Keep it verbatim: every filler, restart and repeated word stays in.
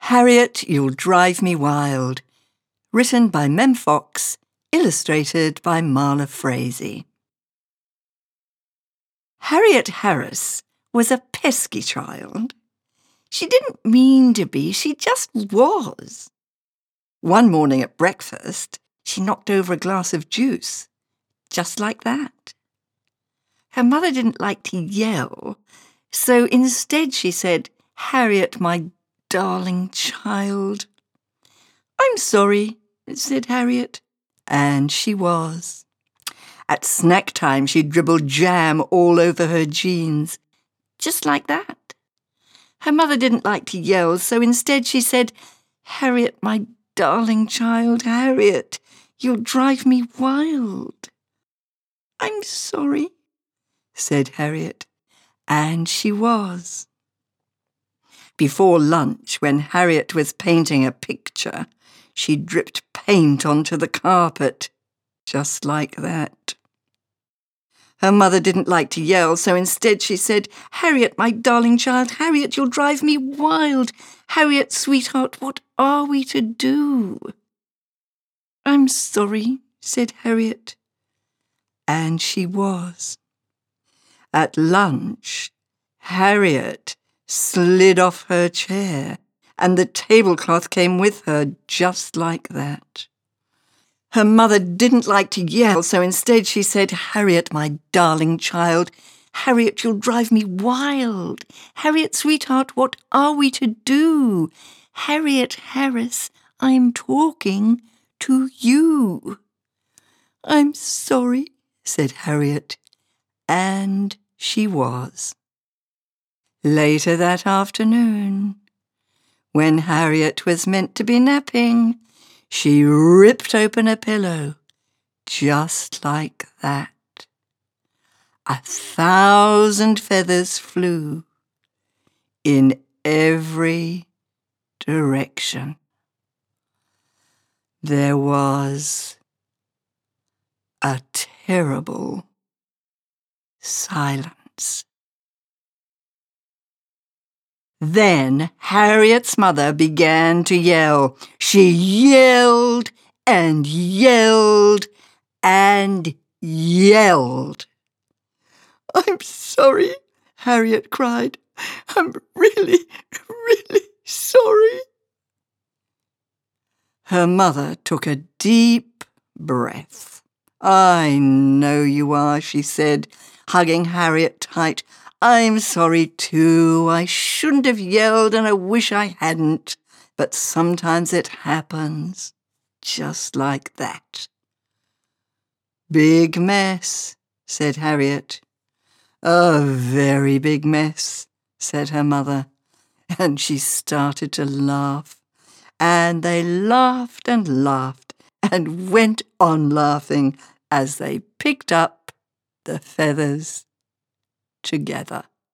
Harriet, You'll Drive Me Wild, written by Mem Fox, illustrated by Marla Frazee. Harriet Harris was a pesky child. She didn't mean to be, she just was. One morning at breakfast, she knocked over a glass of juice, just like that. Her mother didn't like to yell, so instead she said, "Harriet, my darling child." "I'm sorry," said Harriet, and she was. At snack time, she dribbled jam all over her jeans, just like that. Her mother didn't like to yell, so instead she said, "Harriet, my darling child, Harriet, you'll drive me wild." "I'm sorry," said Harriet, and she was. Before lunch, when Harriet was painting a picture, she dripped paint onto the carpet, just like that. Her mother didn't like to yell, so instead she said, "Harriet, my darling child, Harriet, you'll drive me wild. Harriet, sweetheart, what are we to do?" "I'm sorry," said Harriet, and she was. At lunch, Harriet slid off her chair, and the tablecloth came with her just like that. Her mother didn't like to yell, so instead she said, "Harriet, my darling child, Harriet, you'll drive me wild. Harriet, sweetheart, what are we to do? Harriet Harris, I'm talking to you." "I'm sorry," said Harriet, and she was. Later that afternoon, when Harriet was meant to be napping, she ripped open a pillow, just like that. A thousand feathers flew in every direction. There was a terrible silence. Then Harriet's mother began to yell. She yelled and yelled and yelled. "I'm sorry," Harriet cried. "I'm really, really sorry." Her mother took a deep breath. "I know you are," she said, hugging Harriet tight. "I'm sorry too. I shouldn't have yelled and I wish I hadn't. But sometimes it happens, just like that." "Big mess," said Harriet. "A very big mess," said her mother. And she started to laugh. And they laughed and laughed and went on laughing as they picked up the feathers together.